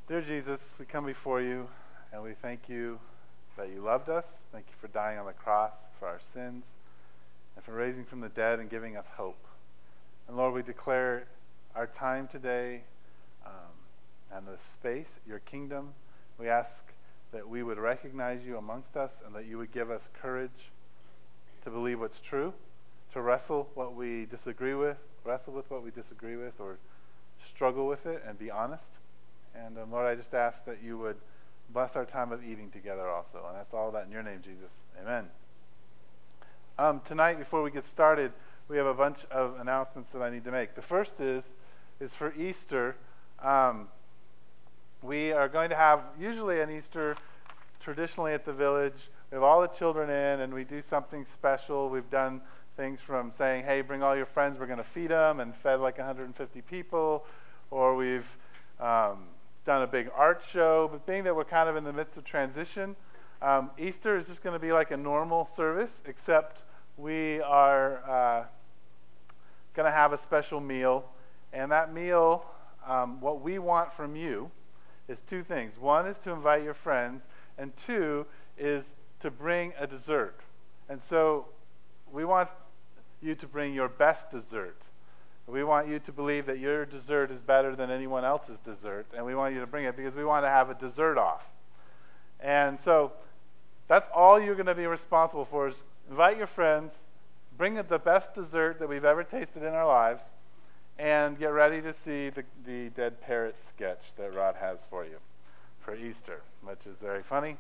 Dear Jesus, we come before you and we thank you that you loved us. Thank you for dying on the cross for our sins and for raising from the dead and giving us hope. And Lord, we declare our time today and the space, your kingdom. We ask that we would recognize you amongst us and that you would give us courage to believe what's true, to wrestle with what we disagree with, or struggle with it and be honest. And Lord, I just ask that you would bless our time of eating together also. And that's all that in your name, Jesus. Amen. Tonight, before we get started, we have a bunch of announcements that I need to make. The first is for Easter. We are going to have usually an Easter traditionally at the village. We have all the children in and we do something special. We've done things from saying, hey, bring all your friends, we're going to feed them, and fed like 150 people. Or we've done a big art show. But being that we're kind of in the midst of transition, Easter is just going to be like a normal service, except we are going to have a special meal. And that meal, what we want from you is two things. One is to invite your friends, and two is to bring a dessert. And so we want you to bring your best dessert. We want you to believe that your dessert is better than anyone else's dessert, and we want you to bring it because we want to have a dessert off. And so that's all you're going to be responsible for, is invite your friends, bring the best dessert that we've ever tasted in our lives, and get ready to see the dead parrot sketch that Rod has for you for Easter, which is very funny.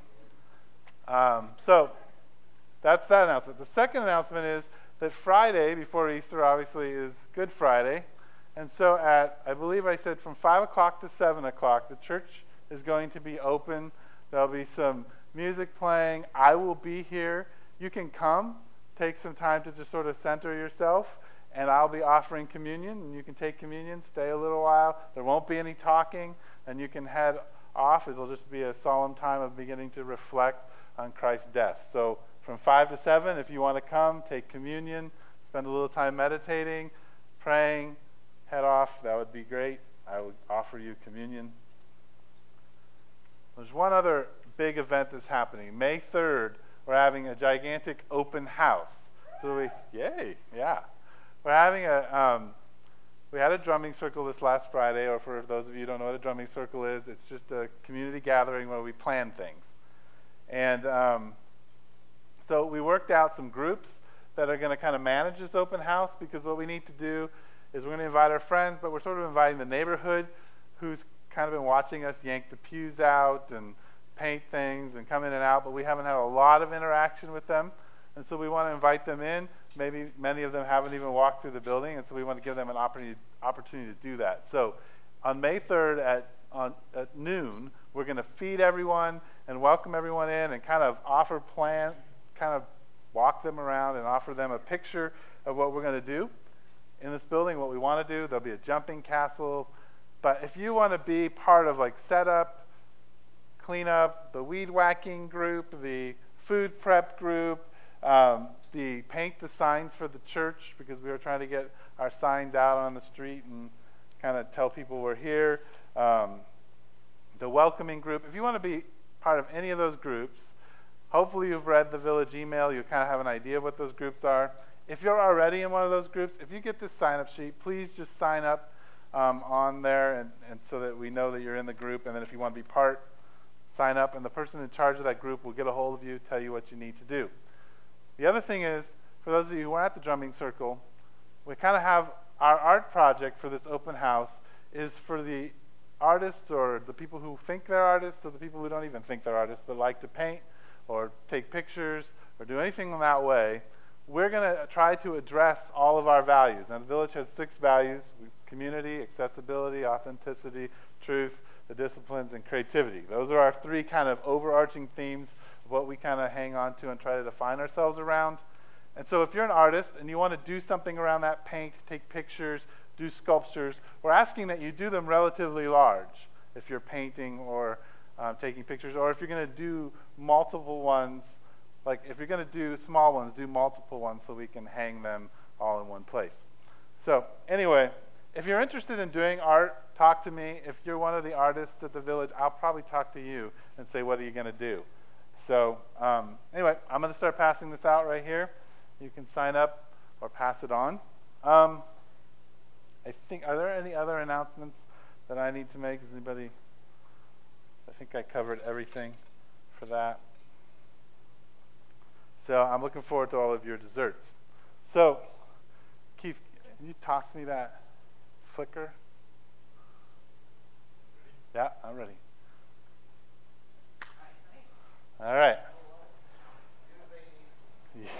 So that's that announcement. The second announcement is that Friday before Easter, obviously, is Good Friday. And so I believe I said from 5 o'clock to 7 o'clock, the church is going to be open. There'll be some music playing. I will be here. You can come, take some time to just sort of center yourself, and I'll be offering communion, and you can take communion, stay a little while. There won't be any talking, and you can head off. It'll just be a solemn time of beginning to reflect on Christ's death. So from 5 to 7, if you want to come, take communion, spend a little time meditating, praying, head off, that would be great. I would offer you communion. There's one other big event that's happening. May 3rd, we're having a gigantic open house. So we're having we had a drumming circle this last Friday, or for those of you who don't know what a drumming circle is, it's just a community gathering where we plan things. And so we worked out some groups that are going to kind of manage this open house, because what we need to do is we're going to invite our friends, but we're sort of inviting the neighborhood who's kind of been watching us yank the pews out and paint things and come in and out, but we haven't had a lot of interaction with them. And so we want to invite them in. Maybe many of them haven't even walked through the building, and so we want to give them an opportunity to do that. So on May 3rd at noon, we're going to feed everyone and welcome everyone in and kind of walk them around and offer them a picture of what we're going to do in this building, what we want to do. There'll be a jumping castle. But if you want to be part of like setup, cleanup, the weed whacking group, the food prep group, the paint the signs for the church, because we were trying to get our signs out on the street and kind of tell people we're here, the welcoming group. If you want to be part of any of those groups, hopefully you've read the village email. You kind of have an idea of what those groups are. If you're already in one of those groups, if you get this sign-up sheet, please just sign up on there, and so that we know that you're in the group. And then if you want to be part, sign up, and the person in charge of that group will get a hold of you, tell you what you need to do. The other thing is, for those of you who are at the drumming circle, we kind of have our art project for this open house is for the artists, or the people who think they're artists, or the people who don't even think they're artists but like to paint or take pictures or do anything in that way. We're going to try to address all of our values. Now, the village has 6 values: community, accessibility, authenticity, truth, the disciplines, and creativity. Those are our 3 kind of overarching themes of what we kind of hang on to and try to define ourselves around. And so if you're an artist and you want to do something around that paint, take pictures, do sculptures, we're asking that you do them relatively large if you're painting or taking pictures, or if you're going to do multiple ones, like if you're going to do small ones, do multiple ones so we can hang them all in one place. So anyway, if you're interested in doing art, talk to me. If you're one of the artists at the village, I'll probably talk to you and say, what are you going to do? So anyway, I'm going to start passing this out right here. You can sign up or pass it on. I think, are there any other announcements that I need to make? Is anybody? I think I covered everything for that. So I'm looking forward to all of your desserts. So, Keith, can you toss me that flicker? Yeah, I'm ready. All right. Yeah.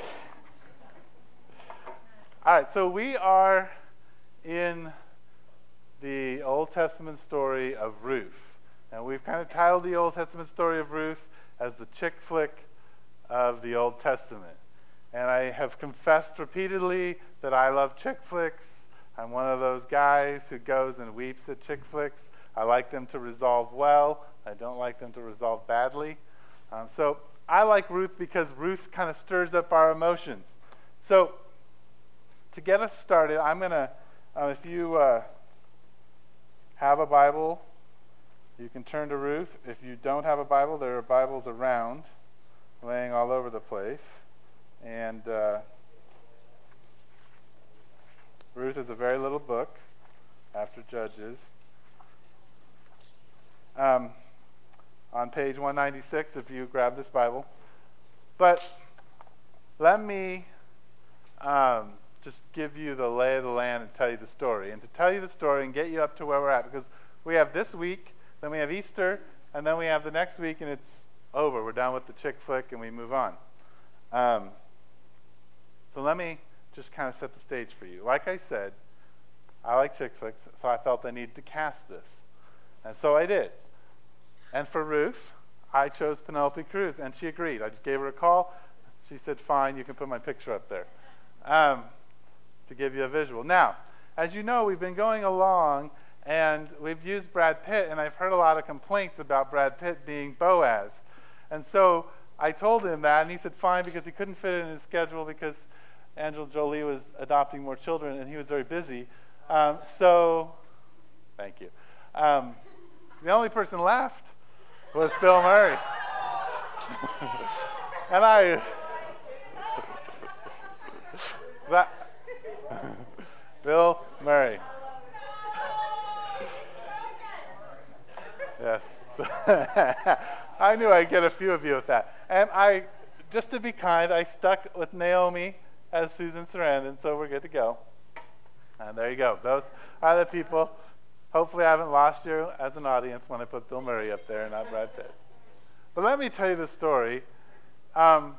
All right, so we are in the Old Testament story of Ruth. And we've kind of titled the Old Testament story of Ruth as the chick flick of the Old Testament. And I have confessed repeatedly that I love chick flicks. I'm one of those guys who goes and weeps at chick flicks. I like them to resolve well. I don't like them to resolve badly. So I like Ruth because Ruth kind of stirs up our emotions. So to get us started, I'm going to, if you have a Bible, you can turn to Ruth. If you don't have a Bible, there are Bibles around, laying all over the place. And Ruth is a very little book after Judges. On page 196, if you grab this Bible. But let me just give you the lay of the land and tell you the story. And to tell you the story and get you up to where we're at, because we have this week, then we have Easter, and then we have the next week, and it's over. We're done with the chick flick, and we move on. So let me just kind of set the stage for you. Like I said, I like chick flicks, so I felt I needed to cast this. And so I did. And for Ruth, I chose Penelope Cruz, and she agreed. I just gave her a call. She said, fine, you can put my picture up there, to give you a visual. Now, as you know, we've been going along, and we've used Brad Pitt, and I've heard a lot of complaints about Brad Pitt being Boaz. And so I told him that, and he said fine, because he couldn't fit it in his schedule because Angela Jolie was adopting more children, and he was very busy. So, thank you. The only person left was Bill Murray. And Bill Murray. Yes. I knew I'd get a few of you with that. And just to be kind, I stuck with Naomi as Susan Sarandon, so we're good to go. And there you go. Those are the people. Hopefully I haven't lost you as an audience when I put Bill Murray up there and not Brad Pitt. But let me tell you the story as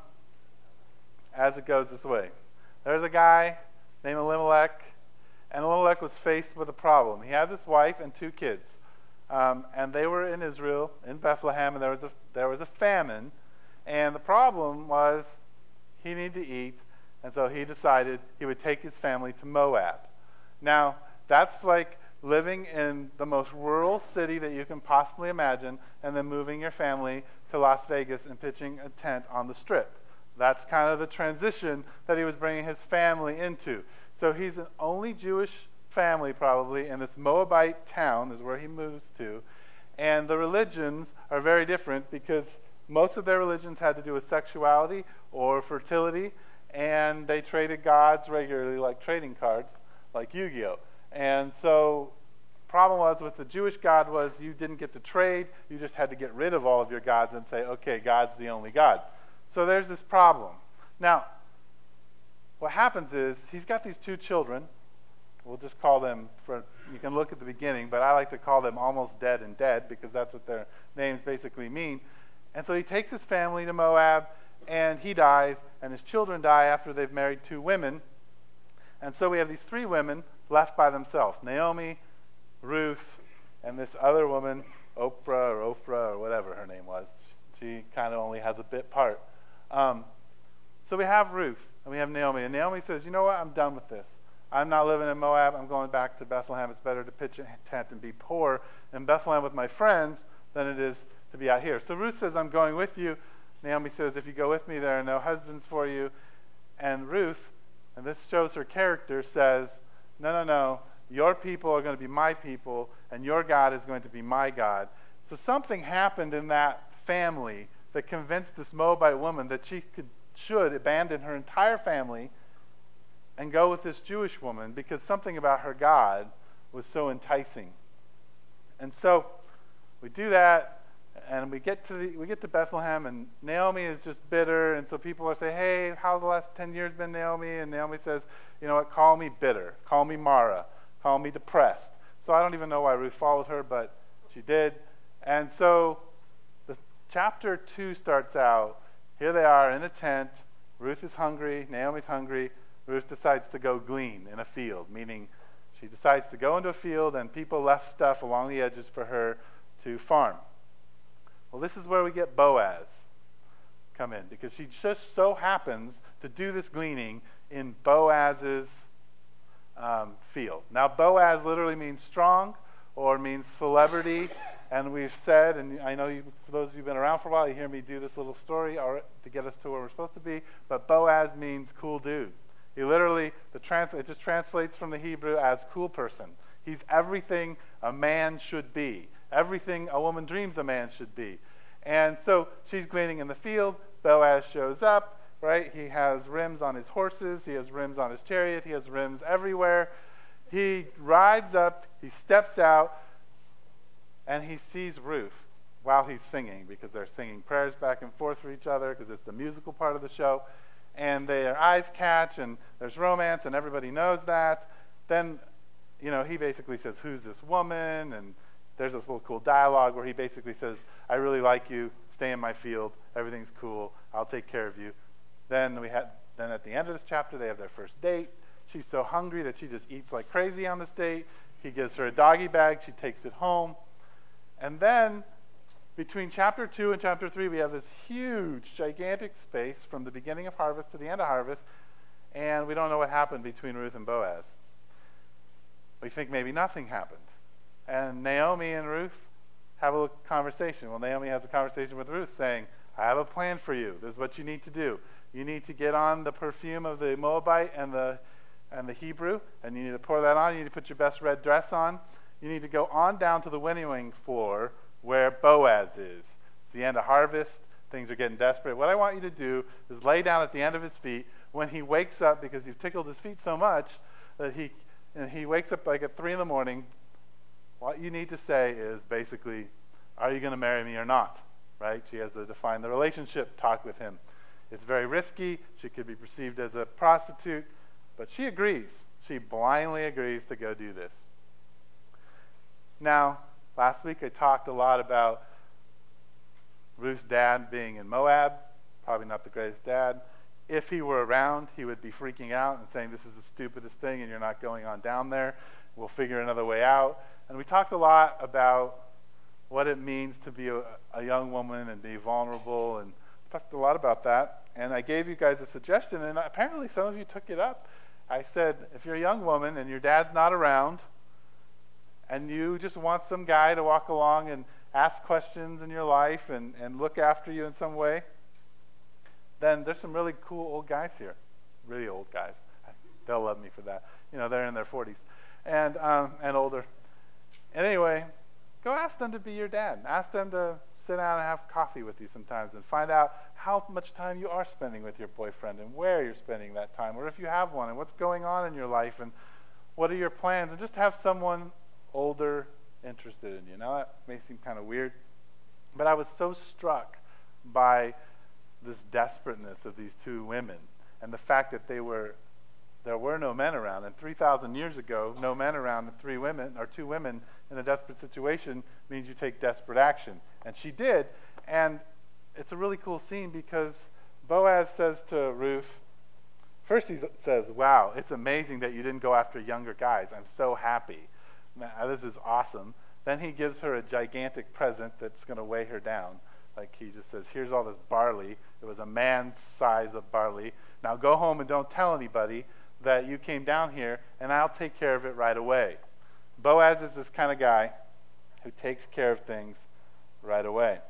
it goes this way. There's a guy named Elimelech, and Elimelech was faced with a problem. He had this wife and 2 kids, and they were in Israel, in Bethlehem, and there was a famine, and the problem was he needed to eat, and so he decided he would take his family to Moab. Now, that's like living in the most rural city that you can possibly imagine, and then moving your family to Las Vegas and pitching a tent on the Strip. That's kind of the transition that he was bringing his family into. So he's an only Jewish family probably in this Moabite town is where he moves to, and the religions are very different because most of their religions had to do with sexuality or fertility, and they traded gods regularly like trading cards, like Yu-Gi-Oh! And so problem was with the Jewish God was you didn't get to trade, you just had to get rid of all of your gods and say, okay, God's the only God. So there's this problem. Now, what happens is he's got these 2 children. We'll just call them, you can look at the beginning, but I like to call them almost dead and dead because that's what their names basically mean. And so he takes his family to Moab, and he dies, and his children die after they've married 2 women. And so we have these 3 women left by themselves, Naomi, Ruth, and this other woman, Oprah or Ophrah or whatever her name was. She kind of only has a bit part. So we have Ruth, and we have Naomi. And Naomi says, you know what, I'm done with this. I'm not living in Moab. I'm going back to Bethlehem. It's better to pitch a tent and be poor in Bethlehem with my friends than it is to be out here. So Ruth says, I'm going with you. Naomi says, if you go with me, there are no husbands for you. And Ruth, and this shows her character, says, no, Your people are going to be my people, and your God is going to be my God. So something happened in that family that convinced this Moabite woman that she should abandon her entire family and go with this Jewish woman, because something about her God was so enticing. And so we do that, and we get to Bethlehem, and Naomi is just bitter, and so people are saying, hey, how's the last 10 years been, Naomi? And Naomi says, you know what, call me bitter, call me Mara, call me depressed. So I don't even know why Ruth followed her, but she did. And so the chapter 2 starts out, here they are in a tent, Ruth is hungry, Naomi's hungry, Ruth decides to go glean in a field, meaning she decides to go into a field and people left stuff along the edges for her to farm. Well, this is where we get Boaz come in, because she just so happens to do this gleaning in Boaz's field. Now, Boaz literally means strong or means celebrity, and we've said, and I know you, for those of you who've been around for a while, you hear me do this little story to get us to where we're supposed to be, but Boaz means cool dude. He literally, it just translates from the Hebrew as cool person. He's everything a man should be, everything a woman dreams a man should be. And so she's gleaning in the field. Boaz shows up, right? He has rims on his horses. He has rims on his chariot. He has rims everywhere. He rides up. He steps out, and he sees Ruth while he's singing, because they're singing prayers back and forth for each other, because it's the musical part of the show. And their eyes catch, and there's romance, and everybody knows that. Then, he basically says, who's this woman? And there's this little cool dialogue where he basically says, I really like you, stay in my field, everything's cool, I'll take care of you. Then at the end of this chapter, they have their first date. She's so hungry that she just eats like crazy on this date. He gives her a doggy bag, she takes it home. And then, between chapter 2 and chapter 3, we have this huge, gigantic space from the beginning of harvest to the end of harvest, and we don't know what happened between Ruth and Boaz. We think maybe nothing happened. And Naomi and Ruth have a conversation. Well, Naomi has a conversation with Ruth saying, I have a plan for you. This is what you need to do. You need to get on the perfume of the Moabite and the Hebrew, and you need to pour that on. You need to put your best red dress on. You need to go on down to the winnowing floor where Boaz is. It's the end of harvest. Things are getting desperate. What I want you to do is lay down at the end of his feet when he wakes up, because you've tickled his feet so much that he wakes up like at 3 in the morning. What you need to say is basically, are you going to marry me or not? Right? She has to define the relationship, talk with him. It's very risky. She could be perceived as a prostitute, but she agrees. She blindly agrees to go do this. Now, last week I talked a lot about Ruth's dad being in Moab, probably not the greatest dad. If he were around, he would be freaking out and saying, this is the stupidest thing and you're not going on down there. We'll figure another way out. And we talked a lot about what it means to be a young woman and be vulnerable, and talked a lot about that. And I gave you guys a suggestion, and apparently some of you took it up. I said, if you're a young woman and your dad's not around, and you just want some guy to walk along and ask questions in your life and look after you in some way, then there's some really cool old guys here. Really old guys. They'll love me for that. They're in their 40s and older. And anyway, go ask them to be your dad. Ask them to sit down and have coffee with you sometimes and find out how much time you are spending with your boyfriend and where you're spending that time, or if you have one, and what's going on in your life and what are your plans, and just have someone older interested in you. Now that may seem kind of weird, but I was so struck by this desperateness of these two women and the fact that there were no men around. And 3,000 years ago, no men around and two women in a desperate situation means you take desperate action. And she did. And it's a really cool scene, because Boaz says to Ruth, first he says, wow, it's amazing that you didn't go after younger guys. I'm so happy. This is awesome. Then he gives her a gigantic present that's going to weigh her down. Like, he just says, here's all this barley. It was a man's size of barley. Now go home and don't tell anybody that you came down here, and I'll take care of it right away. Boaz is this kind of guy who takes care of things right away.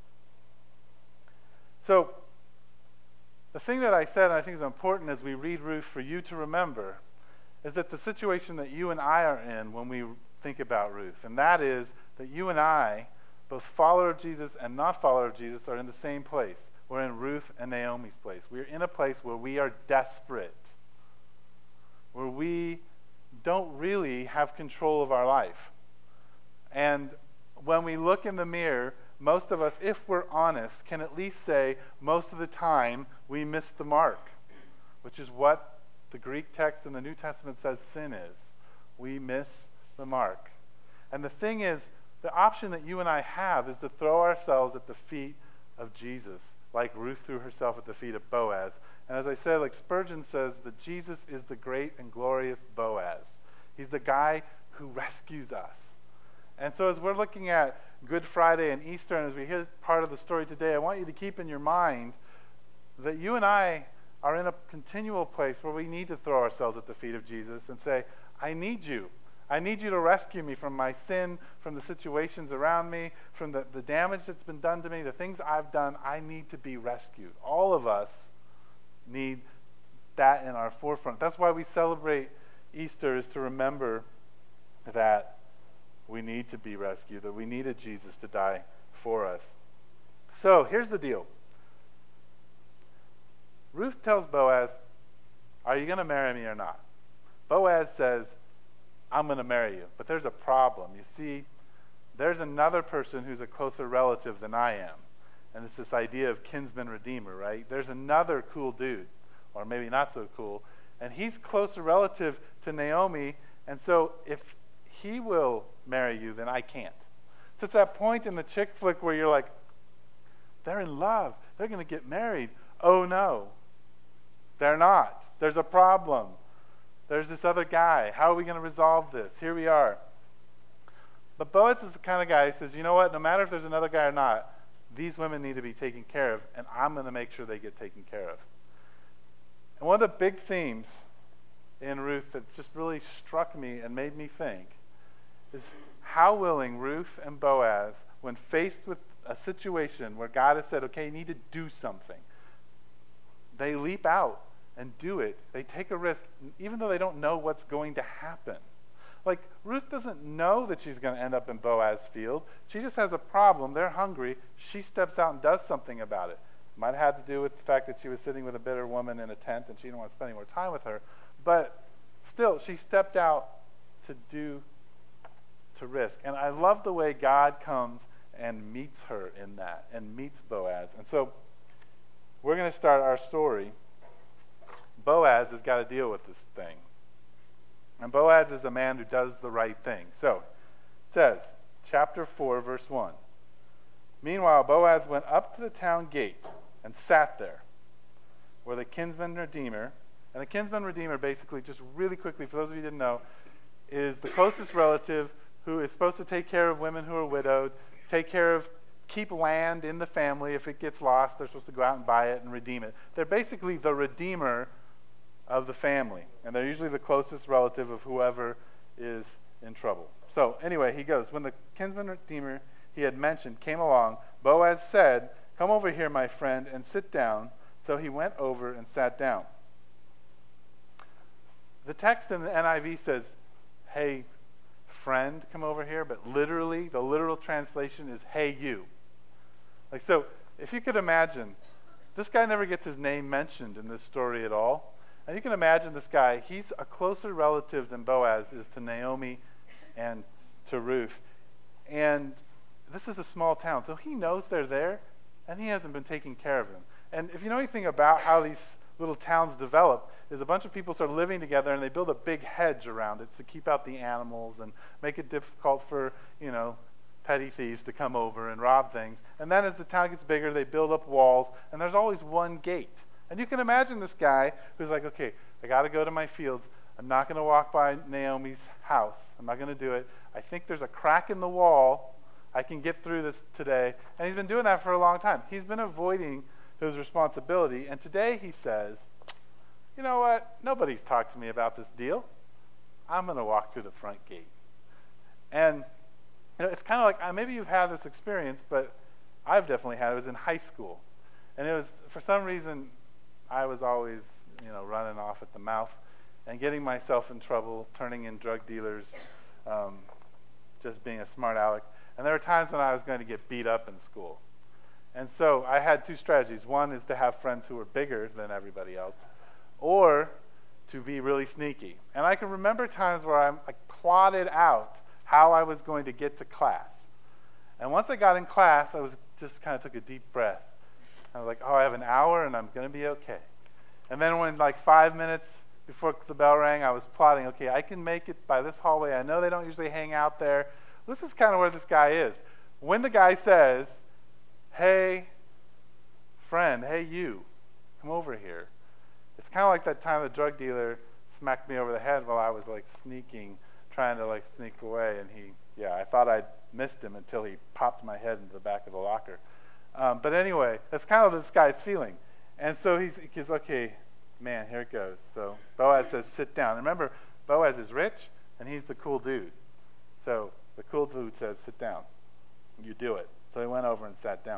So the thing that I said, and I think is important as we read Ruth for you to remember, is that the situation that you and I are in when we think about Ruth, and that is that you and I, both follower of Jesus and not follower of Jesus, are in the same place. We're in Ruth and Naomi's place. We're in a place where we are desperate, where we don't really have control of our life. And when we look in the mirror, most of us, if we're honest, can at least say most of the time we miss the mark, which is what the Greek text in the New Testament says sin is. We miss the mark. And the thing is, the option that you and I have is to throw ourselves at the feet of Jesus, like Ruth threw herself at the feet of Boaz. And as I said, like Spurgeon says, that Jesus is the great and glorious Boaz. He's the guy who rescues us. And so as we're looking at Good Friday and Easter, and as we hear part of the story today, I want you to keep in your mind that you and I are in a continual place where we need to throw ourselves at the feet of Jesus and say, I need you. I need you to rescue me from my sin, from the situations around me, from the damage that's been done to me, the things I've done. I need to be rescued. All of us need that in our forefront. That's why we celebrate Easter, is to remember that we need to be rescued, that we needed Jesus to die for us. So here's the deal. Ruth tells Boaz, are you going to marry me or not? Boaz says, I'm going to marry you. But there's a problem. You see, there's another person who's a closer relative than I am. And it's this idea of kinsman redeemer, right? There's another cool dude, or maybe not so cool, and he's closer relative to Naomi, and so if he will marry you, then I can't. So it's that point in the chick flick where you're like, they're in love. They're going to get married. Oh, no. They're not. There's a problem. There's this other guy. How are we going to resolve this? Here we are. But Boaz is the kind of guy who says, you know what? No matter if there's another guy or not, these women need to be taken care of, and I'm going to make sure they get taken care of. And one of the big themes in Ruth that's just really struck me and made me think is how willing Ruth and Boaz, when faced with a situation where God has said, okay, you need to do something, they leap out and do it. They take a risk, even though they don't know what's going to happen. Like, Ruth doesn't know that she's going to end up in Boaz's field. She just has a problem. They're hungry. She steps out and does something about it. Might have had to do with the fact that she was sitting with a bitter woman in a tent and she didn't want to spend any more time with her. But still, she stepped out to risk. And I love the way God comes and meets her in that, and meets Boaz. And so we're going to start our story. Boaz has got to deal with this thing. And Boaz is a man who does the right thing. So it says, chapter 4, verse 1. Meanwhile, Boaz went up to the town gate and sat there, where the kinsman redeemer, and the kinsman redeemer basically, just really quickly, for those of you who didn't know, is the closest relative who is supposed to take care of women who are widowed, keep land in the family. If it gets lost, they're supposed to go out and buy it and redeem it. They're basically the redeemer of the family, and they're usually the closest relative of whoever is in trouble. So anyway, he goes, when the kinsman redeemer he had mentioned came along, Boaz said, come over here, my friend, and sit down. So he went over and sat down. The text in the NIV says, hey, friend, come over here, but literally, the literal translation is, hey, you. Like, so, if you could imagine, this guy never gets his name mentioned in this story at all. And you can imagine this guy, he's a closer relative than Boaz is to Naomi and to Ruth. And this is a small town, so he knows they're there, and he hasn't been taking care of them. And if you know anything about how these little towns develop, is a bunch of people start living together, and they build a big hedge around it to keep out the animals and make it difficult for, petty thieves to come over and rob things. And then as the town gets bigger, they build up walls, and there's always one gate. And you can imagine this guy who's like, okay, I got to go to my fields. I'm not going to walk by Naomi's house. I'm not going to do it. I think there's a crack in the wall. I can get through this today. And he's been doing that for a long time. He's been avoiding his responsibility. And today he says, you know what? Nobody's talked to me about this deal. I'm going to walk through the front gate. And it's kind of like, maybe you've had this experience, but I've definitely had it. It was in high school. And it was, for some reason, I was always, running off at the mouth. and getting myself in trouble, turning in drug dealers, just being a smart aleck. And there were times when I was going to get beat up in school. And so I had two strategies. One is to have friends who were bigger than everybody else, or to be really sneaky. And I can remember times where I plotted out how I was going to get to class. And once I got in class, I was just kind of took a deep breath. I was like, oh, I have an hour and I'm going to be okay. And then when 5 minutes before the bell rang, I was plotting, okay, I can make it by this hallway. I know they don't usually hang out there. This is kind of where this guy is. When the guy says, hey, friend, hey, you, come over here. It's kind of like that time the drug dealer smacked me over the head while I was sneaking, trying to sneak away. And I thought I'd missed him until he popped my head into the back of the locker. But anyway, that's kind of this guy's feeling. And so he's okay, man, here it goes. So Boaz says, sit down. And remember, Boaz is rich, and he's the cool dude. So the cool dude says, sit down. You do it. So he went over and sat down.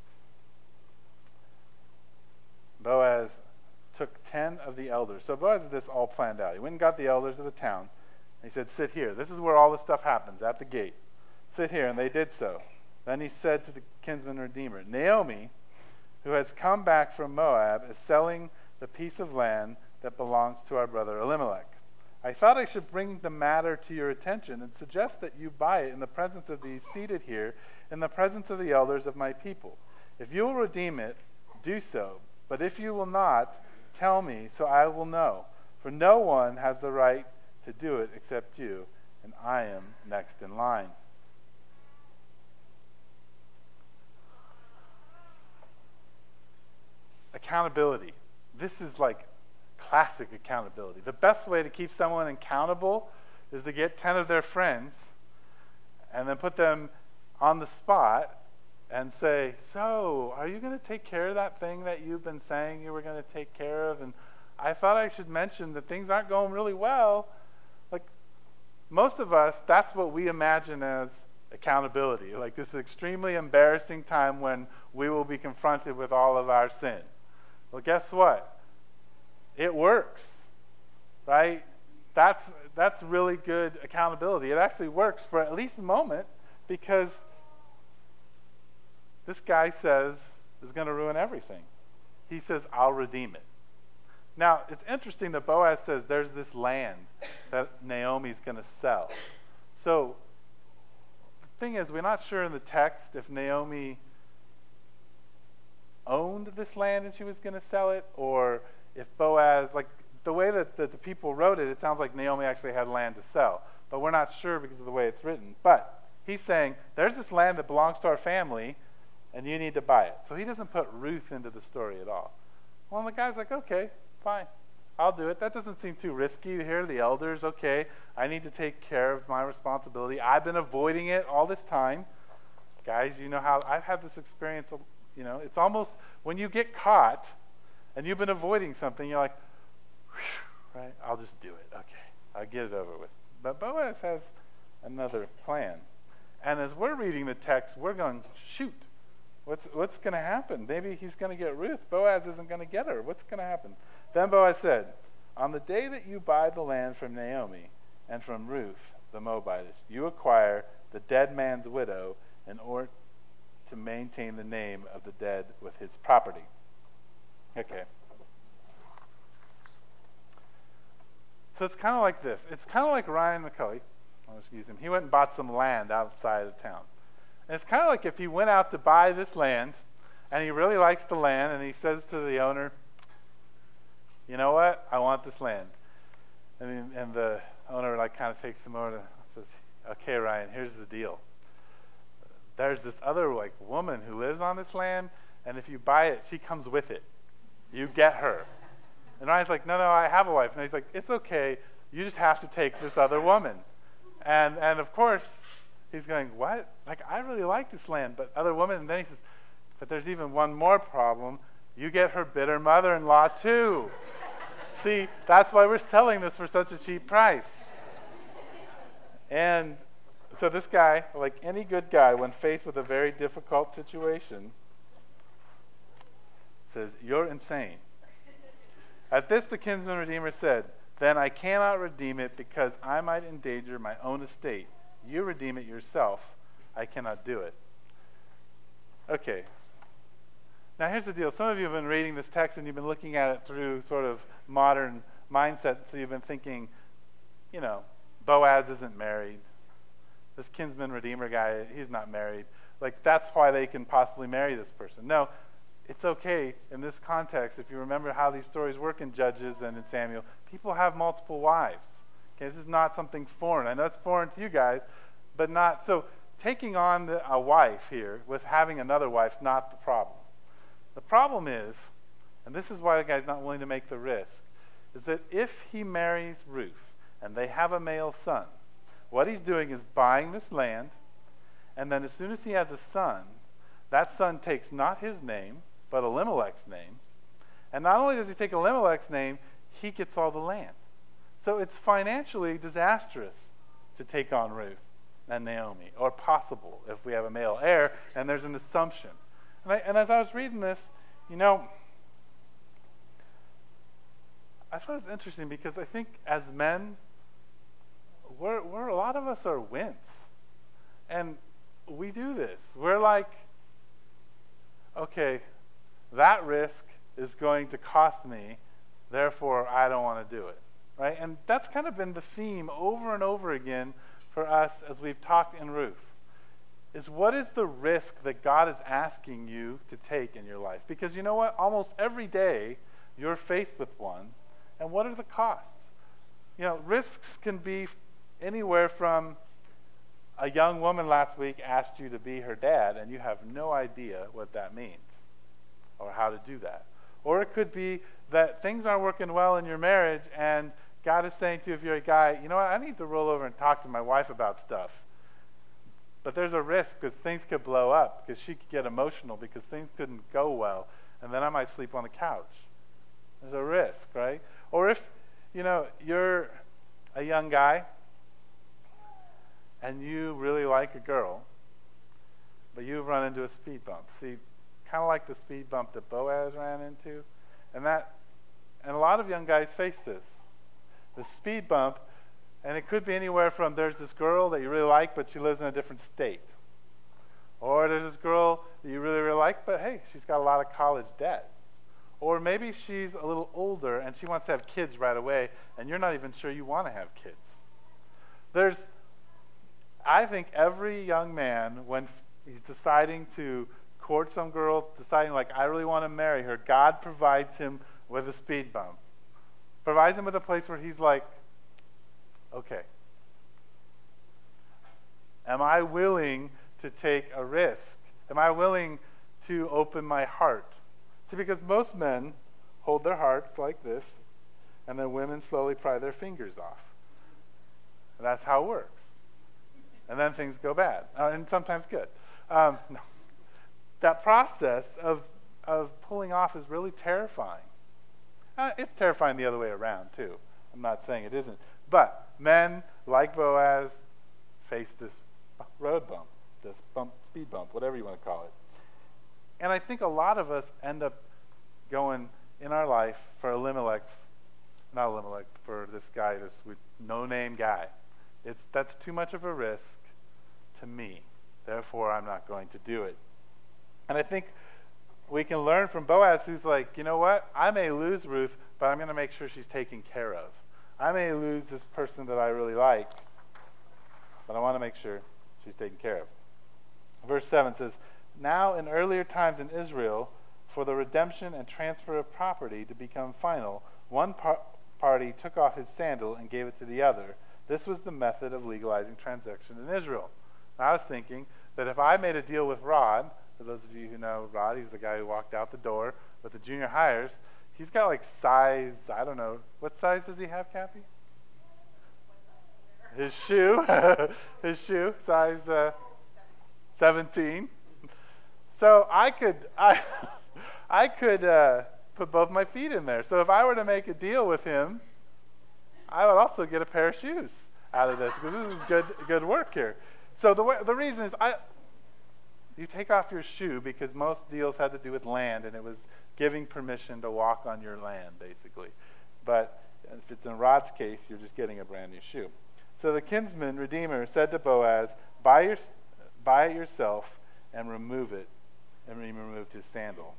Boaz took 10 of the elders. So Boaz had this all planned out. He went and got the elders of the town. And he said, sit here. This is where all this stuff happens, at the gate. Sit here. And they did so. Then he said to the kinsman redeemer, Naomi, who has come back from Moab, is selling the piece of land that belongs to our brother Elimelech. I thought I should bring the matter to your attention and suggest that you buy it in the presence of these seated here, in the presence of the elders of my people. If you will redeem it, do so. But if you will not, tell me, so I will know. For no one has the right to do it except you, and I am next in line. Accountability. This is classic accountability. The best way to keep someone accountable is to get 10 of their friends and then put them on the spot and say, so, are you going to take care of that thing that you've been saying you were going to take care of? And I thought I should mention that things aren't going really well. Most of us, that's what we imagine as accountability. This extremely embarrassing time when we will be confronted with all of our sin. Well, guess what? It works, right? That's really good accountability. It actually works for at least a moment, because this guy says is going to ruin everything. He says, I'll redeem it. Now, it's interesting that Boaz says there's this land that Naomi's going to sell. So the thing is, we're not sure in the text if Naomi owned this land and she was going to sell it, or if Boaz, the way that the people wrote it, it sounds like Naomi actually had land to sell. But we're not sure because of the way it's written. But he's saying, there's this land that belongs to our family, and you need to buy it. So he doesn't put Ruth into the story at all. Well, the guy's like, okay, fine, I'll do it. That doesn't seem too risky. Here are the elders. Okay, I need to take care of my responsibility. I've been avoiding it all this time. Guys, you know how I've had this experience. It's almost when you get caught and you've been avoiding something, you're like, right, I'll just do it. Okay, I'll get it over with. But Boaz has another plan. And as we're reading the text, we're going, shoot, what's going to happen? Maybe he's going to get Ruth. Boaz isn't going to get her. What's going to happen? Then Boaz said, on the day that you buy the land from Naomi and from Ruth, the Moabitess, you acquire the dead man's widow in order to maintain the name of the dead with his property. Okay. So it's kind of like this. It's kind of like Ryan McCully. I'll just use him. He went and bought some land outside of town. And it's kind of like if he went out to buy this land, and he really likes the land, and he says to the owner, you know what? I want this land. And the owner kind of takes him over and says, okay, Ryan, here's the deal. There's this other woman who lives on this land, and if you buy it, she comes with it. You get her. And Ryan's like, no, I have a wife. And he's like, it's okay. You just have to take this other woman. And of course, he's going, what? I really like this land, but other woman. And then he says, but there's even one more problem. You get her bitter mother-in-law too. See, that's why we're selling this for such a cheap price. And so this guy, like any good guy, when faced with a very difficult situation, says, you're insane. At this, the kinsman redeemer said, then I cannot redeem it because I might endanger my own estate. You redeem it yourself. I cannot do it. Okay. Now here's the deal. Some of you have been reading this text and you've been looking at it through sort of modern mindset. So you've been thinking, Boaz isn't married. This kinsman redeemer guy, he's not married. Like, that's why they can possibly marry this person. No, it's okay in this context. If you remember how these stories work in Judges and in Samuel, people have multiple wives. Okay, this is not something foreign. I know it's foreign to you guys, but not. So taking on a wife here with having another wife's not the problem. The problem is, and this is why the guy's not willing to make the risk, is that if he marries Ruth and they have a male son, what he's doing is buying this land, and then as soon as he has a son, that son takes not his name, but Elimelech's name. And not only does he take Elimelech's name, he gets all the land. So it's financially disastrous to take on Ruth and Naomi, or possible if we have a male heir, and there's an assumption. And as I was reading this, I thought it was interesting because I think as men, we're a lot of us are wimps. And we do this. We're like, okay, that risk is going to cost me, therefore I don't want to do it. Right? And that's kind of been the theme over and over again for us as we've talked in Ruth. Is what is the risk that God is asking you to take in your life? Because you know what? Almost every day you're faced with one. And what are the costs? Risks can be anywhere from a young woman last week asked you to be her dad, and you have no idea what that means or how to do that. Or it could be that things aren't working well in your marriage, and God is saying to you, if you're a guy, I need to roll over and talk to my wife about stuff. But there's a risk because things could blow up, because she could get emotional, because things couldn't go well, and then I might sleep on the couch. There's a risk, right? Or if, you're a young guy, and you really like a girl, but you've run into a speed bump. See, kind of like the speed bump that Boaz ran into. And a lot of young guys face this. The speed bump, and it could be anywhere from there's this girl that you really like, but she lives in a different state. Or there's this girl that you really, really like, but hey, she's got a lot of college debt. Or maybe she's a little older and she wants to have kids right away, and you're not even sure you want to have kids. I think every young man, when he's deciding to court some girl, deciding like, I really want to marry her, God provides him with a speed bump. Provides him with a place where he's like, okay, am I willing to take a risk? Am I willing to open my heart? See, because most men hold their hearts like this, and then women slowly pry their fingers off. And that's how it works. And then things go bad, and sometimes good. No. That process of pulling off is really terrifying. It's terrifying the other way around, too. I'm not saying it isn't. But men, like Boaz, face this road bump, this speed bump, whatever you want to call it. And I think a lot of us end up going in our life for for this guy, this no-name guy. That's too much of a risk to me. Therefore, I'm not going to do it. And I think we can learn from Boaz, who's like, you know what? I may lose Ruth, but I'm going to make sure she's taken care of. I may lose this person that I really like, but I want to make sure she's taken care of. Verse 7 says, now in earlier times in Israel, for the redemption and transfer of property to become final, one party took off his sandal and gave it to the other. This was the method of legalizing transaction in Israel. Now, I was thinking that if I made a deal with Rod, for those of you who know Rod, he's the guy who walked out the door with the junior hires. He's got like size, I don't know. What size does he have, Kathy? His shoe. His shoe, size 17. So I could put both my feet in there. So if I were to make a deal with him, I would also get a pair of shoes out of this, because this is good work here. So the reason is you take off your shoe because most deals had to do with land, and it was giving permission to walk on your land, basically. But And if it's in Rod's case, you're just getting a brand new shoe. So the kinsman redeemer said to Boaz, buy it yourself and remove it. And he removed his sandal.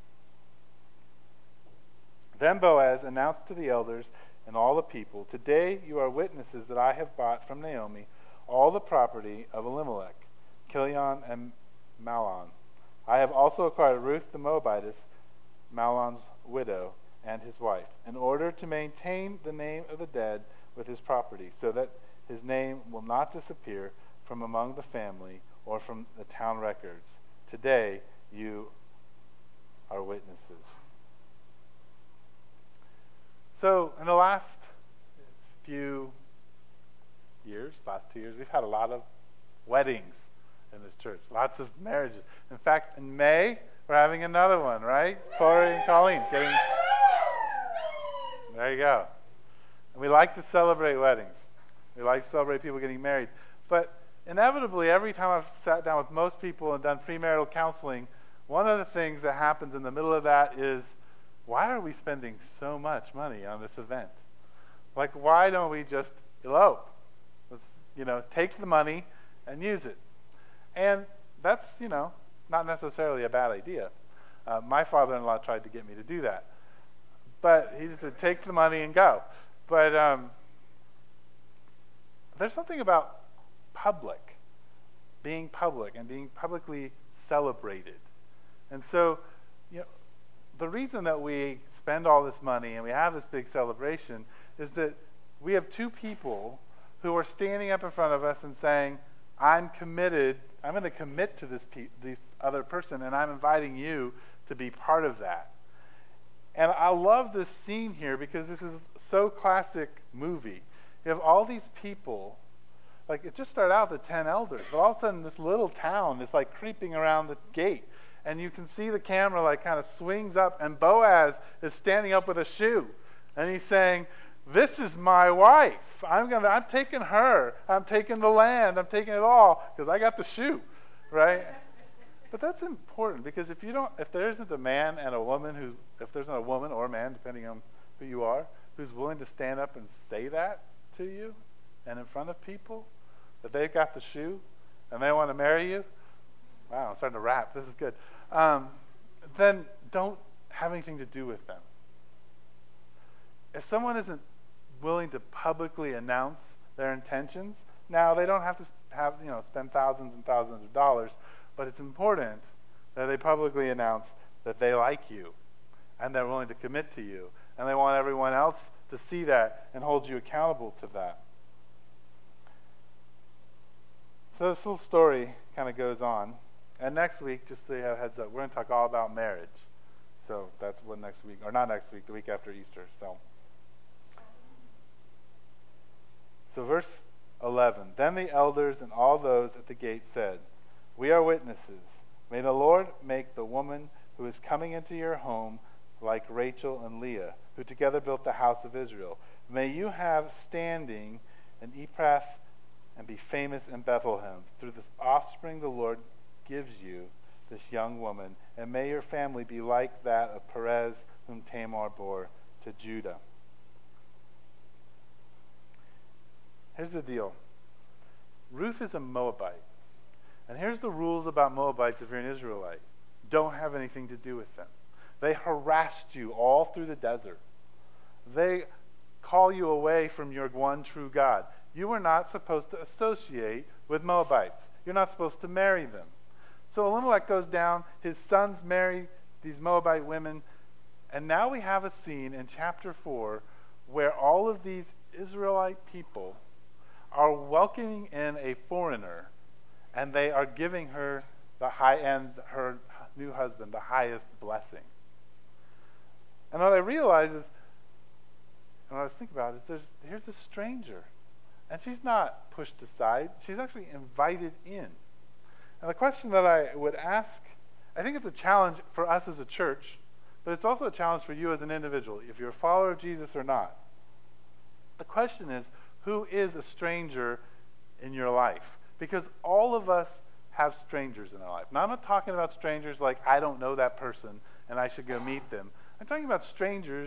Then Boaz announced to the elders and all the people, today you are witnesses that I have bought from Naomi all the property of Elimelech, Kilion, and Mahlon. I have also acquired Ruth the Moabitess, Mahlon's widow, and his wife, in order to maintain the name of the dead with his property, so that his name will not disappear from among the family or from the town records. Today you are witnesses. So in the last few years, last 2 years, we've had a lot of weddings in this church, lots of marriages. In fact, in May, we're having another one, right? Corey and Colleen getting... There you go. And we like to celebrate weddings. We like to celebrate people getting married. But inevitably, every time I've sat down with most people and done premarital counseling, one of the things that happens in the middle of that is, why are we spending so much money on this event? Like, why don't we just elope? Let's, take the money and use it. And that's, not necessarily a bad idea. My father-in-law tried to get me to do that. But he just said, take the money and go. But there's something about being public and being publicly celebrated. And so, the reason that we spend all this money and we have this big celebration is that we have two people who are standing up in front of us and saying, I'm committed, I'm going to commit to this other person, and I'm inviting you to be part of that. And I love this scene here because this is so classic movie. You have all these people, like it just started out with the 10 elders, but all of a sudden this little town is like creeping around the gate. And you can see the camera like kind of swings up, and Boaz is standing up with a shoe. And he's saying, this is my wife. I'm taking her. I'm taking the land. I'm taking it all because I got the shoe, right? But that's important because if there isn't a man and a woman if there's not a woman or a man, depending on who you are, who's willing to stand up and say that to you and in front of people, that they've got the shoe and they want to marry you, wow, I'm starting to rap. This is good. Then don't have anything to do with them. If someone isn't willing to publicly announce their intentions, now they don't have to spend thousands and thousands of dollars, but it's important that they publicly announce that they like you and they're willing to commit to you, and they want everyone else to see that and hold you accountable to that. So this little story kind of goes on. And next week, just so you have a heads up, we're going to talk all about marriage. So that's what next week, or not next week, the week after Easter. So verse 11, then the elders and all those at the gate said, we are witnesses. May the Lord make the woman who is coming into your home like Rachel and Leah, who together built the house of Israel. May you have standing in Ephrath and be famous in Bethlehem. Through the offspring the Lord gives you this young woman, and may your family be like that of Perez, whom Tamar bore to Judah. Here's the deal. Ruth is a Moabite. And here's the rules about Moabites if you're an Israelite. Don't have anything to do with them. They harassed you all through the desert. They call you away from your one true God. You are not supposed to associate with Moabites. You're not supposed to marry them. So Elimelech goes down, his sons marry these Moabite women, and now we have a scene in chapter 4 where all of these Israelite people are welcoming in a foreigner, and they are giving her her new husband the highest blessing. And what I realize is, and what I was thinking about is, here's a stranger, and she's not pushed aside. She's actually invited in. And the question that I would ask, I think it's a challenge for us as a church, but it's also a challenge for you as an individual, if you're a follower of Jesus or not. The question is, who is a stranger in your life? Because all of us have strangers in our life. Now, I'm not talking about strangers like I don't know that person and I should go meet them. I'm talking about strangers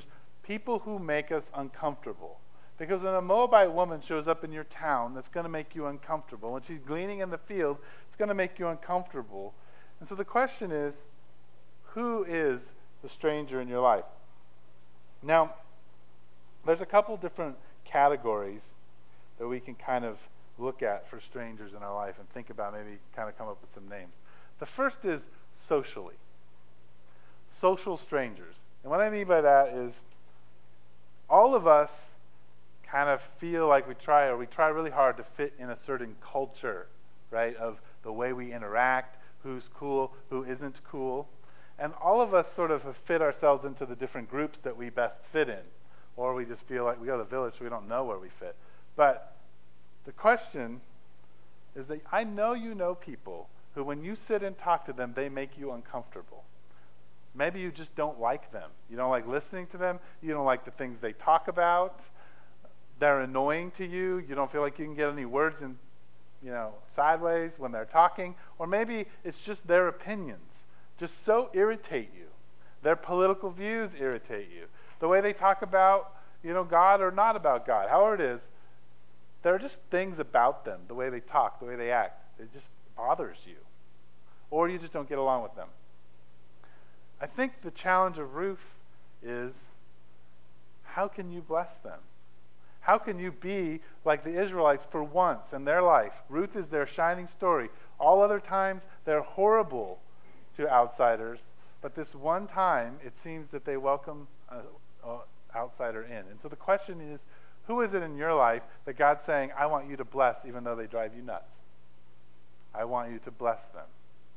people who make us uncomfortable. Because when a Moabite woman shows up in your town, that's going to make you uncomfortable. When she's gleaning in the field, it's going to make you uncomfortable. And so the question is, who is the stranger in your life? Now, there's a couple different categories that we can kind of look at for strangers in our life and think about, maybe kind of come up with some names. The first is socially. Social strangers. And what I mean by that is all of us kind of feel like we try really hard to fit in a certain culture, right, of the way we interact, who's cool, who isn't cool. And all of us sort of have fit ourselves into the different groups that we best fit in. Or we just feel like we go to the village, so we don't know where we fit. But the question is that I know you know people who, when you sit and talk to them, they make you uncomfortable. Maybe you just don't like them. You don't like listening to them. You don't like the things they talk about. They're annoying to you. You don't feel like you can get any words in, sideways when they're talking. Or maybe it's just their opinions just so irritate you. Their political views irritate you. The way they talk about, God or not about God, however it is, there are just things about them, the way they talk, the way they act. It just bothers you. Or you just don't get along with them. I think the challenge of Ruth is, how can you bless them? How can you be like the Israelites for once in their life? Ruth is their shining story. All other times, they're horrible to outsiders. But this one time, it seems that they welcome an outsider in. And so the question is, who is it in your life that God's saying, I want you to bless even though they drive you nuts? I want you to bless them.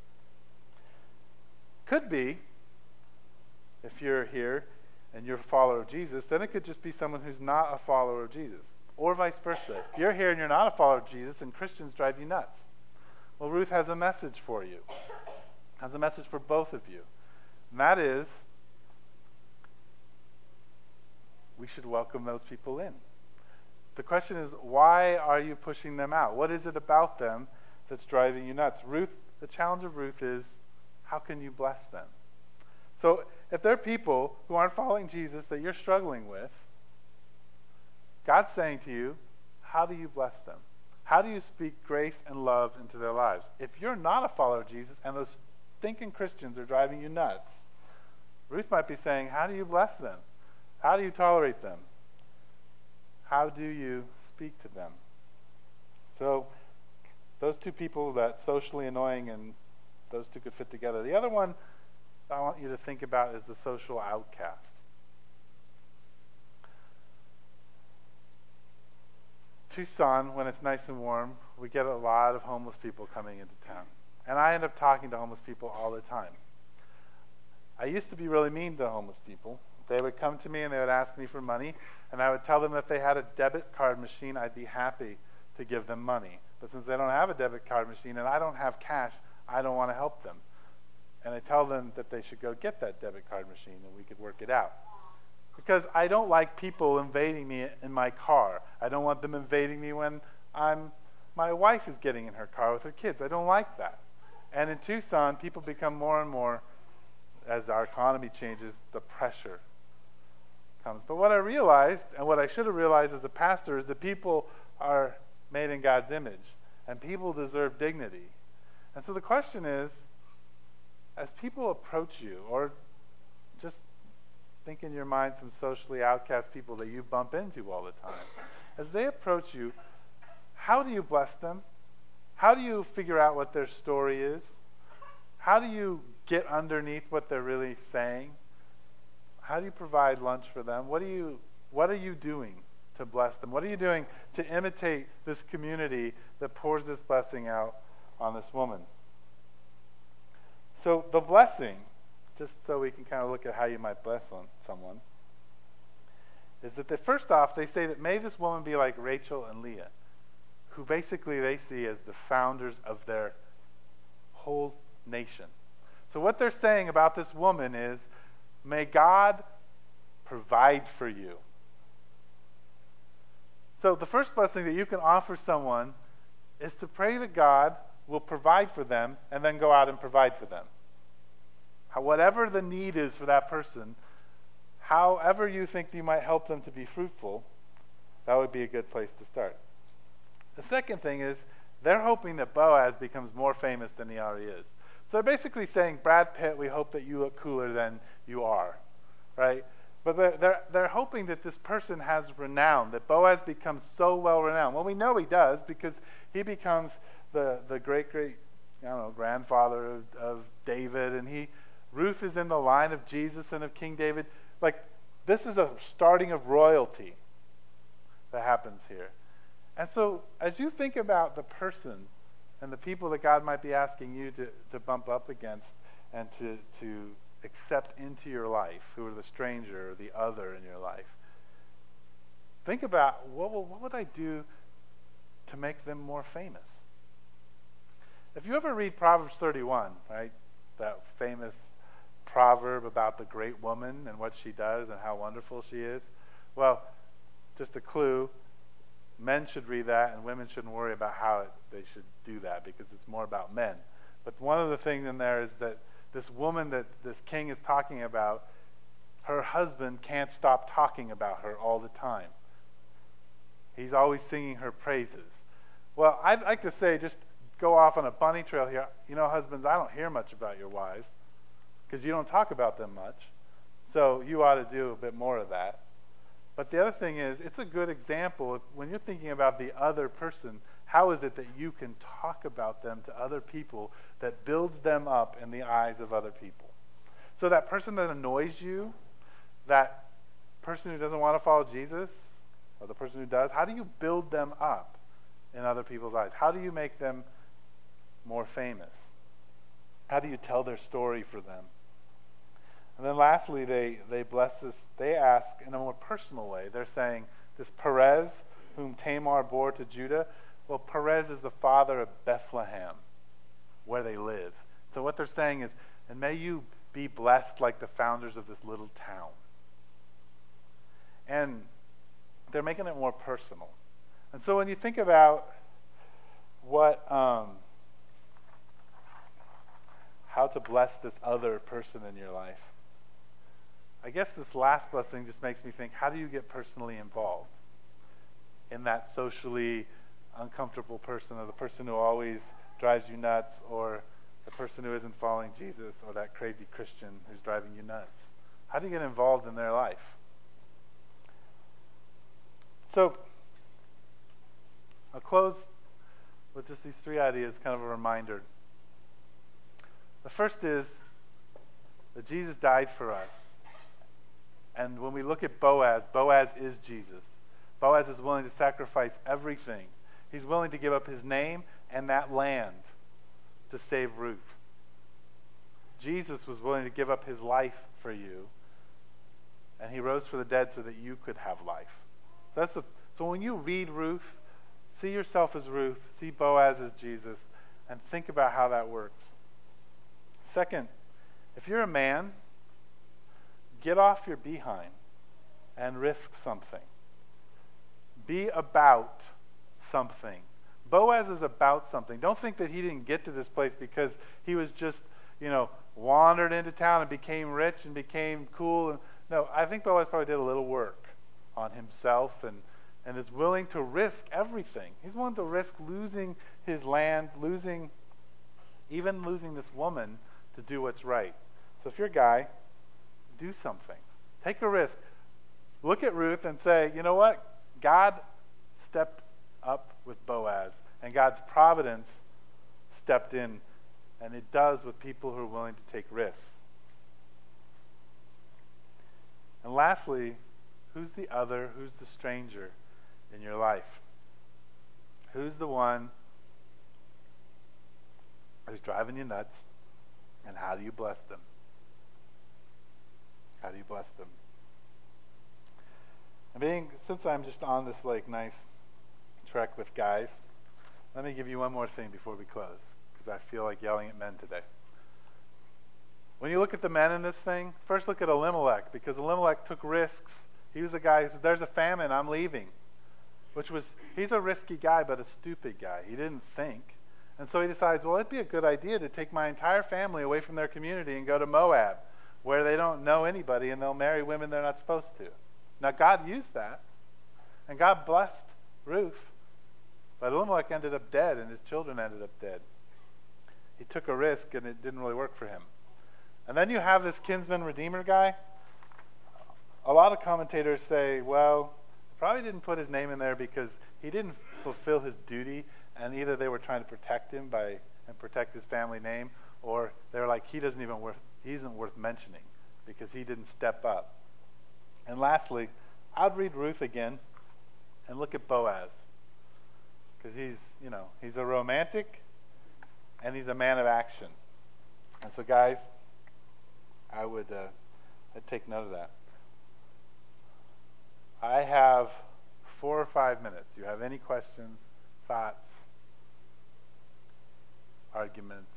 Could be, if you're here and you're a follower of Jesus, then it could just be someone who's not a follower of Jesus. Or vice versa. You're here and you're not a follower of Jesus and Christians drive you nuts. Well, Ruth has a message for you. Has a message for both of you. And that is, we should welcome those people in. The question is, why are you pushing them out? What is it about them that's driving you nuts? Ruth, the challenge of Ruth is, how can you bless them? So if there are people who aren't following Jesus that you're struggling with, God's saying to you, how do you bless them? How do you speak grace and love into their lives? If you're not a follower of Jesus and those stinking Christians are driving you nuts, Ruth might be saying, how do you bless them? How do you tolerate them? How do you speak to them? So those two people, that socially annoying, and those two could fit together. The other one I want you to think about is the social outcast. Tucson, when it's nice and warm, we get a lot of homeless people coming into town. And I end up talking to homeless people all the time. I used to be really mean to homeless people. They would come to me and they would ask me for money, and I would tell them if they had a debit card machine, I'd be happy to give them money. But since they don't have a debit card machine and I don't have cash, I don't want to help them. And I tell them that they should go get that debit card machine and we could work it out. Because I don't like people invading me in my car. I don't want them invading me when my wife is getting in her car with her kids. I don't like that. And in Tucson, people become more and more, as our economy changes, the pressure comes. But what I realized, and what I should have realized as a pastor, is that people are made in God's image, and people deserve dignity. And so the question is, as people approach you, or just think in your mind some socially outcast people that you bump into all the time, as they approach you, how do you bless them? How do you figure out what their story is? How do you get underneath what they're really saying? How do you provide lunch for them? What are you doing to bless them? What are you doing to imitate this community that pours this blessing out on this woman? So the blessing, just so we can kind of look at how you might bless on someone, is that first off, they say that may this woman be like Rachel and Leah, who basically they see as the founders of their whole nation. So what they're saying about this woman is, may God provide for you. So the first blessing that you can offer someone is to pray that God will provide for them and then go out and provide for them. Whatever the need is for that person, however you think you might help them to be fruitful, that would be a good place to start. The second thing is they're hoping that Boaz becomes more famous than he already is. So they're basically saying, Brad Pitt, we hope that you look cooler than you are, right? But they're hoping that this person has renown, that Boaz becomes so well renowned. Well, we know he does because he becomes the great grandfather of David, and Ruth is in the line of Jesus and of King David. Like, this is a starting of royalty that happens here. And so as you think about the person and the people that God might be asking you to bump up against and to accept into your life, who are the stranger or the other in your life, think about what would I do to make them more famous? If you ever read Proverbs 31, right, that famous proverb about the great woman and what she does and how wonderful she is, well, just a clue, men should read that and women shouldn't worry about how they should do that because it's more about men. But one of the things in there is that this woman that this king is talking about, her husband can't stop talking about her all the time. He's always singing her praises. Well, I'd like to say, just go off on a bunny trail here. You know, husbands, I don't hear much about your wives because you don't talk about them much. So you ought to do a bit more of that. But the other thing is, it's a good example of when you're thinking about the other person, how is it that you can talk about them to other people that builds them up in the eyes of other people? So that person that annoys you, that person who doesn't want to follow Jesus, or the person who does, how do you build them up in other people's eyes? How do you make them more famous? How do you tell their story for them? And then lastly, they bless this. They ask in a more personal way. They're saying, this Perez, whom Tamar bore to Judah, well, Perez is the father of Bethlehem, where they live. So what they're saying is, and may you be blessed like the founders of this little town. And they're making it more personal. And so when you think about what, how to bless this other person in your life, I guess this last blessing just makes me think, how do you get personally involved in that socially uncomfortable person, or the person who always drives you nuts, or the person who isn't following Jesus, or that crazy Christian who's driving you nuts? How do you get involved in their life? So I'll close with just these three ideas, kind of a reminder. The first is that Jesus died for us. And when we look at Boaz, Boaz is Jesus. Boaz is willing to sacrifice everything. He's willing to give up his name and that land to save Ruth. Jesus was willing to give up his life for you, and he rose for the dead so that you could have life. So when you read Ruth, see yourself as Ruth, see Boaz as Jesus, and think about how that works. Second, if you're a man, get off your behind and risk something. Be about something. Boaz is about something. Don't think that he didn't get to this place because he was just, wandered into town and became rich and became cool. No, I think Boaz probably did a little work on himself and is willing to risk everything. He's willing to risk losing his land, even losing this woman to do what's right. So if you're a guy, do something. Take a risk. Look at Ruth and say, you know what? God stepped up with Boaz, and God's providence stepped in, and it does with people who are willing to take risks. And lastly, who's the other? Who's the stranger in your life? Who's the one who's driving you nuts, and how do you bless them? How do you bless them? And since I'm just on this nice trek with guys, let me give you one more thing before we close, because I feel like yelling at men today. When you look at the men in this thing, first look at Elimelech, because Elimelech took risks. He was a guy who said, there's a famine, I'm leaving. He's a risky guy, but a stupid guy. He didn't think. And so he decides, well, it'd be a good idea to take my entire family away from their community and go to Moab, where they don't know anybody and they'll marry women they're not supposed to. Now, God used that, and God blessed Ruth, but Elimelech ended up dead, and his children ended up dead. He took a risk, and it didn't really work for him. And then you have this kinsman redeemer guy. A lot of commentators say, well, probably didn't put his name in there because he didn't fulfill his duty, and either they were trying to protect him and protect his family name, or they were like, he isn't worth mentioning because he didn't step up. And lastly, I'd read Ruth again and look at Boaz, because he's a romantic and he's a man of action. And so, guys, I'd take note of that. I have 4 or 5 minutes. Do you have any questions, thoughts, arguments?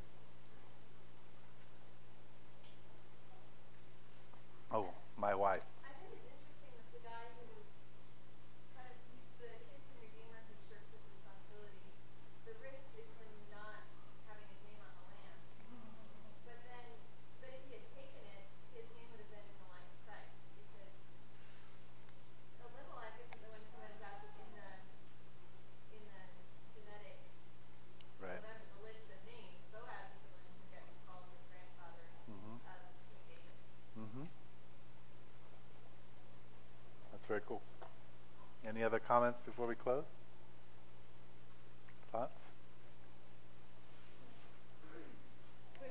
Oh, my wife. I think it's interesting that the guy who kind of he's the kinsman redeemer who shirks his responsibility. The risk is him not having his name on the land. But if he had taken it, his name would have been in the line of Christ, because Elimelech isn't the one who ended up in the genetic Right. whatever the list of names. Boaz is the one who gets called the grandfather Mm-hmm. of King David. Mm-hmm. That's very cool. Any other comments before we close? Thoughts? Could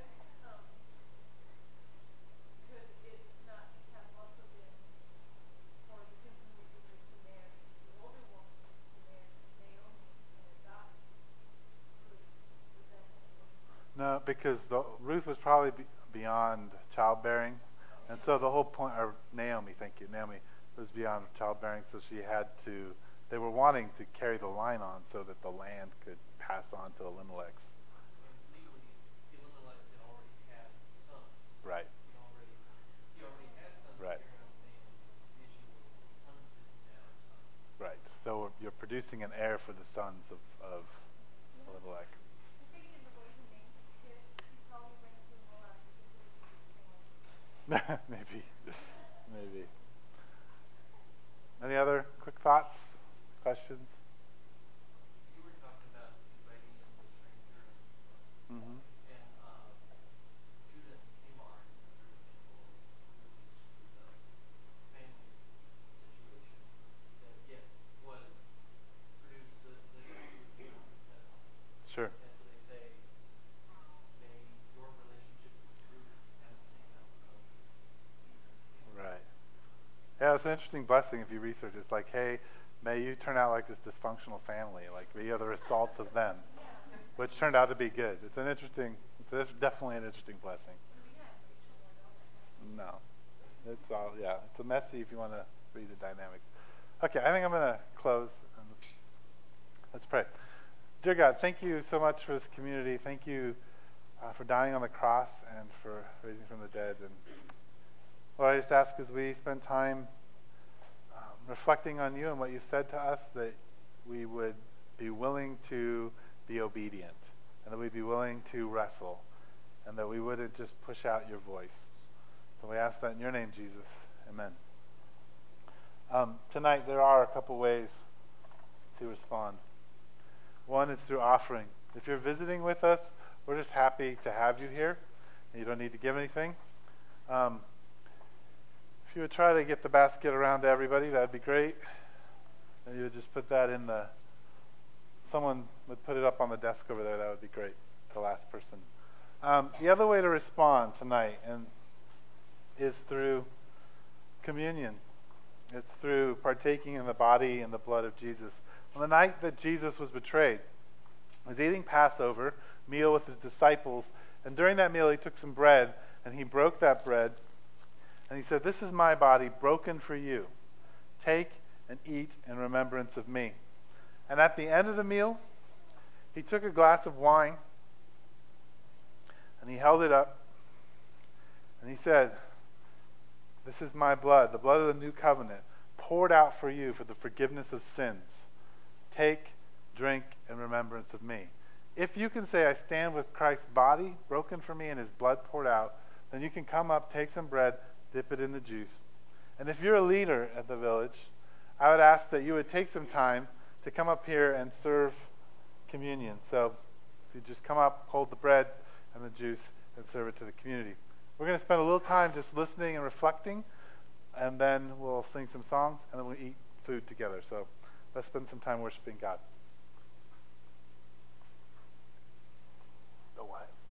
it not have also been for the kinsman redeemer to marry the older woman to marry Naomi and adopt Ruth? Would that have been? No, because Ruth was probably beyond childbearing, and so the whole point, or Naomi, thank you, Naomi was beyond childbearing, so they were wanting to carry the line on so that the land could pass on to Elimelech's. Legally, Elimelech had already had sons. Right. He already had sons. Right. Carrying on the name. The issue was the sons didn't have sons. Right. So you're producing an heir for the sons of Elimelech. I think in the way he named his kids, he probably went to Moab because he was the same. Maybe. Any other quick thoughts, questions? You were talking about inviting in the stranger, Mm-hmm. and Judah and Tamar, another example, really screwed up family situation that yet was produced the that. Sure. And so they say, may your relationship with Ruth have the same outcome as Right. Yeah, it's an interesting blessing if you research. It's like, hey, may you turn out like this dysfunctional family, like the other assaults of them, which turned out to be good. It's definitely an interesting blessing. No, it's a messy if you want to read the dynamics. Okay, I think I'm going to close. Let's pray. Dear God, thank you so much for this community. Thank you for dying on the cross and for raising from the dead. And Lord, I just ask as we spend time reflecting on you and what you've said to us, that we would be willing to be obedient, and that we'd be willing to wrestle, and that we wouldn't just push out your voice. So we ask that in your name, Jesus. Amen. Tonight there are a couple ways to respond. One is through offering. If you're visiting with us, we're just happy to have you here, and you don't need to give anything. If you would try to get the basket around to everybody, that would be great. And you would just put that someone would put it up on the desk over there, that would be great, the last person. The other way to respond tonight is through communion. It's through partaking in the body and the blood of Jesus. On the night that Jesus was betrayed, he was eating Passover meal with his disciples, and during that meal he took some bread, and he broke that bread, and he said, "This is my body broken for you. Take and eat in remembrance of me." And at the end of the meal, he took a glass of wine, and he held it up, and he said, "This is my blood, the blood of the new covenant, poured out for you for the forgiveness of sins. Take, drink in remembrance of me." If you can say, "I stand with Christ's body broken for me and his blood poured out," then you can come up, take some bread, dip it in the juice. And if you're a leader at the village, I would ask that you would take some time to come up here and serve communion. So if you just come up, hold the bread and the juice, and serve it to the community. We're going to spend a little time just listening and reflecting, and then we'll sing some songs, and then we'll eat food together. So let's spend some time worshiping God.